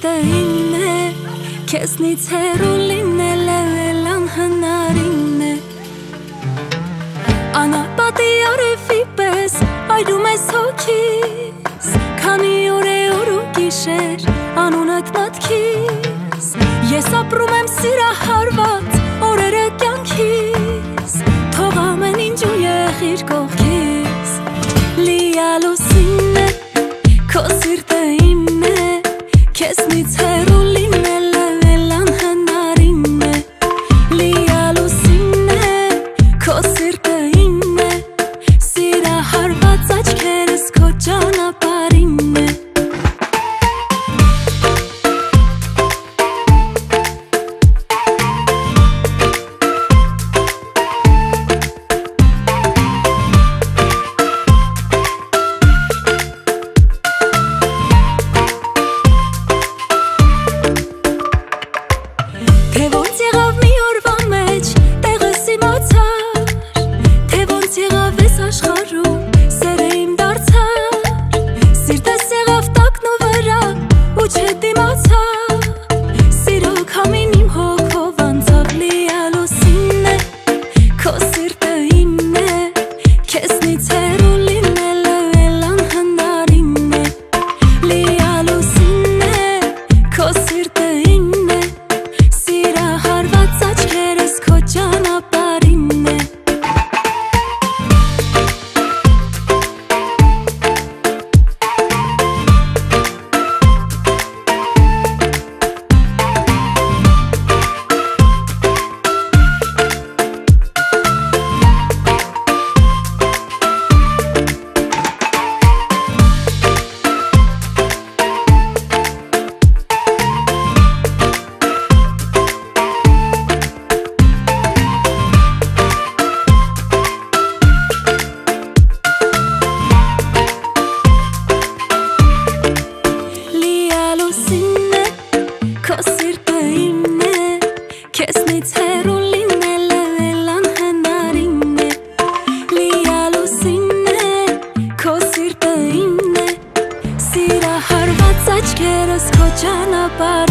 սիրտը ինն է, քեզնից հեռու լինելը էլ անհնարին է։ Անապատի արևի պես այրում ես հոգիս, քանի օր է օր ու գիշեր անունդ մտքիս, ես ապրում եմ սիրահարված օրերը կյանքիս, թող ամեն ինչ ու եղիր կողքիս, լիալուսին է, քո սիրտը իմն է, քեզնից հեռու լինելը էլ անհնարին է, լիալուսին է, քո սիրտը իմն է, սիրահարված աչքերս քո ճանապարհին է։ Թե ոնց եղավ մի օրվա մեջ տեղս իմացար, թե ոնց եղավ ես աշխարհում սերը իմ դարձար, սիրտս եղավ տակն ու վրա ու չդիմացավ, սիրո քամին իմ հոգով անցավ, լիալուսին է, քո սիրտը իմն է, քեզնից հեռու լինելը էլ անհնարին է, լիալուսին է, քո սիրտը իմն է, սիրահարված աչքերս քո ճանապարհին է։ Լիալուսին է, քո սիրտը իմն է, քեզնից հեռու լինելը էլ անհնարին է, լիալուսին է, քո սիրտը իմն է, սիրահարված աչքերս քո ճանապարհին